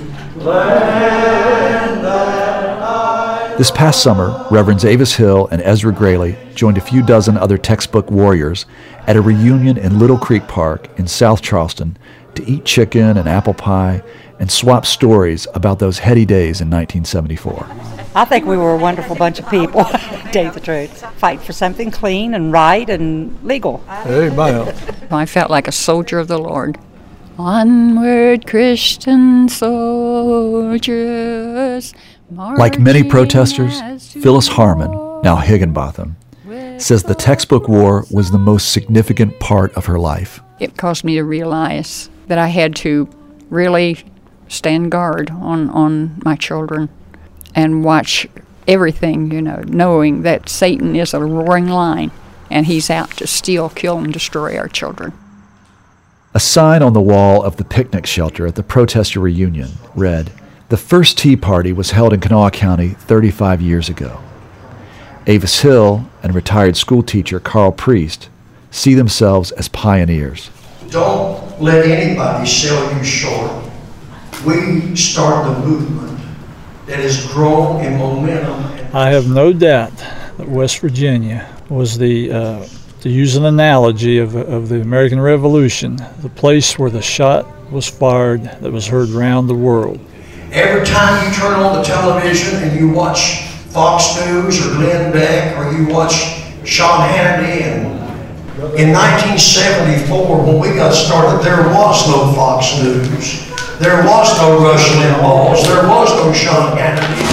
Speaker 18: land that I...
Speaker 1: This past summer, Reverends Avis Hill and Ezra Grayley joined a few dozen other textbook warriors at a reunion in Little Creek Park in South Charleston to eat chicken and apple pie and swap stories about those heady days in nineteen seventy-four.
Speaker 19: I think we were a wonderful bunch of people, to tell you the truth. Fight for something clean and right and legal.
Speaker 21: Amen.
Speaker 24: I felt like a soldier of the Lord. Onward, Christian soldiers.
Speaker 1: Like many protesters, Phyllis Harmon, now Higginbotham, says the textbook war was the most significant part of her life.
Speaker 24: It caused me to realize that I had to really stand guard on, on my children and watch everything, you know, knowing that Satan is a roaring lion and he's out to steal, kill, and destroy our children.
Speaker 1: A sign on the wall of the picnic shelter at the protester reunion read, "The first Tea Party was held in Kanawha County thirty-five years ago." Avis Hill and retired school teacher Carl Priest see themselves as pioneers.
Speaker 25: Don't let anybody sell you short. We start the movement that has grown in momentum.
Speaker 21: I have no doubt that West Virginia was the, uh, to use an analogy of, of the American Revolution, the place where the shot was fired that was heard around the world.
Speaker 25: Every time you turn on the television and you watch Fox News or Glenn Beck or you watch Sean Hannity, and in nineteen seventy-four when we got started, there was no Fox News. There was no Rush Limbaughs. There was no Sean Hannity.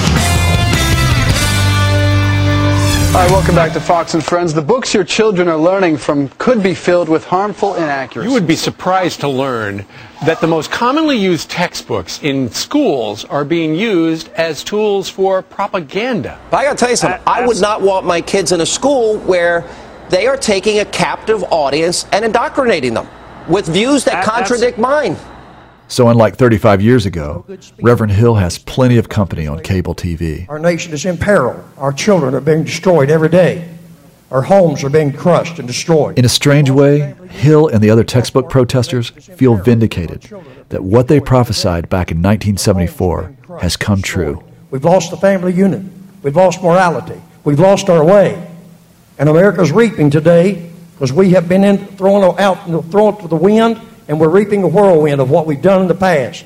Speaker 26: Hi, welcome back to Fox and Friends. The books your children are learning from could be filled with harmful inaccuracies.
Speaker 27: You would be surprised to learn that the most commonly used textbooks in schools are being used as tools for propaganda.
Speaker 28: But I got to tell you something. I would not want my kids in a school where they are taking a captive audience and indoctrinating them with views that contradict mine.
Speaker 1: So unlike thirty-five years ago, Reverend Hill has plenty of company on cable T V.
Speaker 25: Our nation is in peril. Our children are being destroyed every day. Our homes are being crushed and destroyed.
Speaker 1: In a strange way, Hill and the other textbook protesters feel vindicated that what they prophesied back in nineteen seventy-four has come true.
Speaker 25: We've lost the family unit. We've lost morality.
Speaker 2: We've lost our way. And America's reaping today because we have been in, thrown out, thrown to the wind, and we're reaping a whirlwind of what we've done in the past.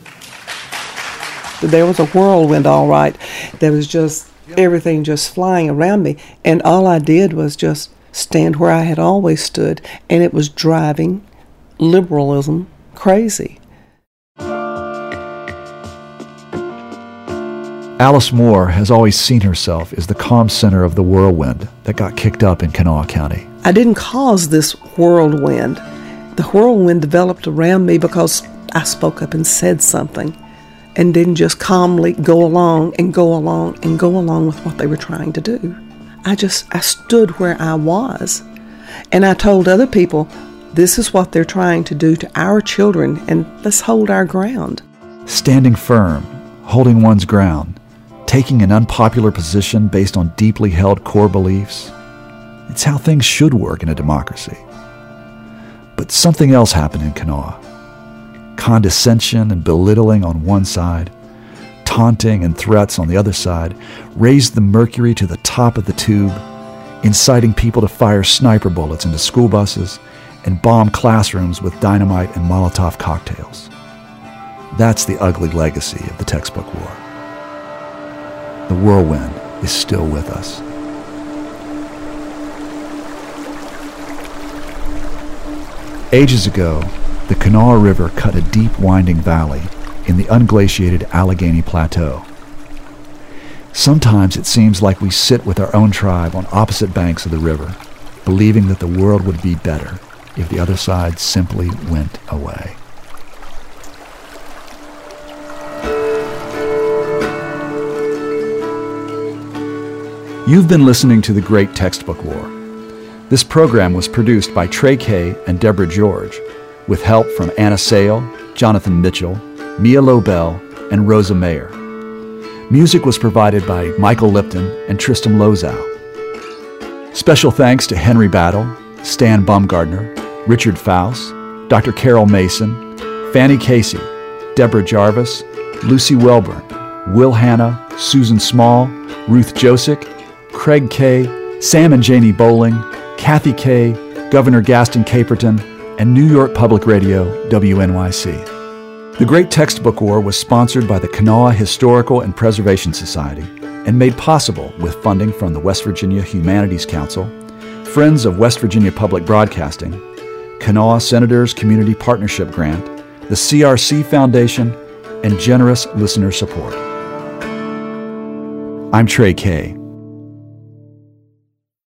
Speaker 6: There was a whirlwind, all right. There was just everything just flying around me. And all I did was just stand where I had always stood, and it was driving liberalism crazy.
Speaker 1: Alice Moore has always seen herself as the calm center of the whirlwind that got kicked up in Kanawha County.
Speaker 6: I didn't cause this whirlwind. The whirlwind developed around me because I spoke up and said something and didn't just calmly go along and go along and go along with what they were trying to do. I just, I stood where I was, and I told other people, this is what they're trying to do to our children, and let's hold our ground.
Speaker 1: Standing firm, holding one's ground, taking an unpopular position based on deeply held core beliefs. It's how things should work in a democracy. But something else happened in Kanawha. Condescension and belittling on one side, taunting and threats on the other side, raised the mercury to the top of the tube, inciting people to fire sniper bullets into school buses and bomb classrooms with dynamite and Molotov cocktails. That's the ugly legacy of the textbook war. The whirlwind is still with us. Ages ago, the Kanawha River cut a deep winding valley in the unglaciated Allegheny Plateau. Sometimes it seems like we sit with our own tribe on opposite banks of the river, believing that the world would be better if the other side simply went away. You've been listening to The Great Textbook War. This program was produced by Trey Kay and Deborah George, with help from Anna Sale, Jonathan Mitchell, Mia Lobel, and Rosa Mayer. Music was provided by Michael Lipton and Tristan Lozow. Special thanks to Henry Battle, Stan Baumgardner, Richard Faust, Doctor Carol Mason, Fanny Casey, Deborah Jarvis, Lucy Welburn, Will Hanna, Susan Small, Ruth Josick, Craig Kay, Sam and Janie Bowling, Kathy Kay, Governor Gaston Caperton, and New York Public Radio, W N Y C. The Great Textbook War was sponsored by the Kanawha Historical and Preservation Society and made possible with funding from the West Virginia Humanities Council, Friends of West Virginia Public Broadcasting, Kanawha Senators Community Partnership Grant, the C R C Foundation, and generous listener support. I'm Trey Kay.